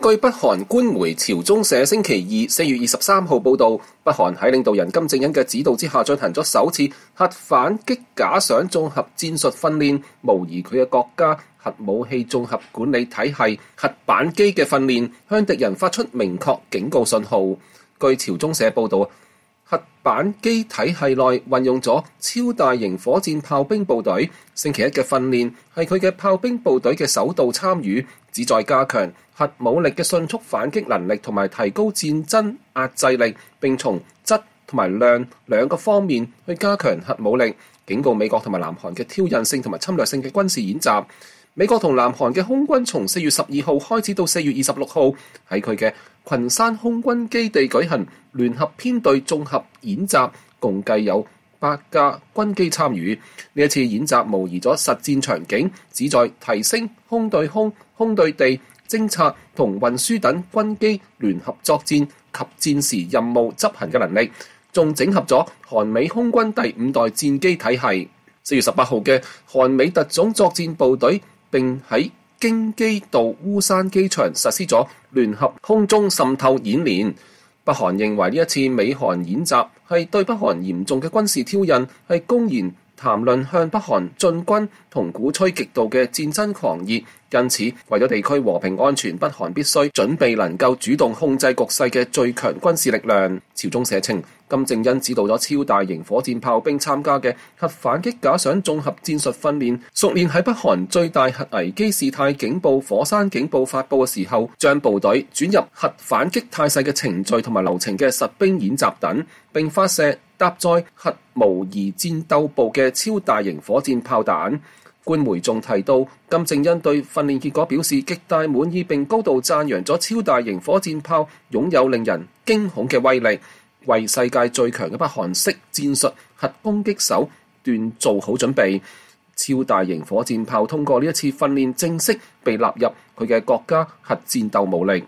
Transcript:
據北韓官媒朝中社星期二4月23號報導，北韓喺領導人金正恩嘅指導之下進行咗首次核反擊假想綜合戰術訓練，模擬佢嘅國家核武器綜合管理體系核板機嘅訓練，向敵人發出明確警告信號。據朝中社報導，核板機體系內運用咗超大型火箭炮兵部隊，星期一嘅訓練係佢嘅炮兵部隊嘅首度參與，旨在加強核武力嘅迅速反擊能力同埋提高戰爭壓制力，並從質同埋量兩個方面去加強核武力，警告美國同埋南韓嘅挑釁性同埋侵略性嘅軍事演習。美國同南韓嘅空軍從4月12號開始到4月26號喺佢嘅群山空軍基地舉行聯合編隊綜合演習，共計有8架軍機參與。呢一次演習模擬咗實戰場景，旨在提升空對空、空對地、偵察同運輸等軍機聯合作戰及戰時任務執行嘅能力，仲整合咗韓美空軍第5代戰機體系。4月18號嘅韓美特種作戰部隊並喺京畿道烏山機場實施咗聯合空中滲透演練。北韓認為呢一次美韓演習係對北韓嚴重嘅軍事挑釁，係公然談論向北韓進軍同鼓吹極度嘅戰爭狂熱。因此，為咗地區和平安全，北韓必須準備能夠主動控制局勢嘅最強軍事力量。朝中社稱，金正恩指導咗超大型火箭炮兵參加嘅核反擊假想綜合戰術訓練，熟練喺北韓最大核危機事態警報火山警報發佈嘅時候，將部隊轉入核反擊態勢嘅程序同埋流程嘅實兵演習等，並發射搭載核模擬戰鬥部嘅超大型火箭炮彈。官媒仲提到，金正恩對訓練結果表示極大滿意，並高度讚揚咗超大型火箭炮擁有令人驚恐嘅威力，為世界最強嘅北韓式戰術核攻擊手段做好準備。超大型火箭炮通過呢一次訓練，正式被納入佢嘅國家核戰鬥武力。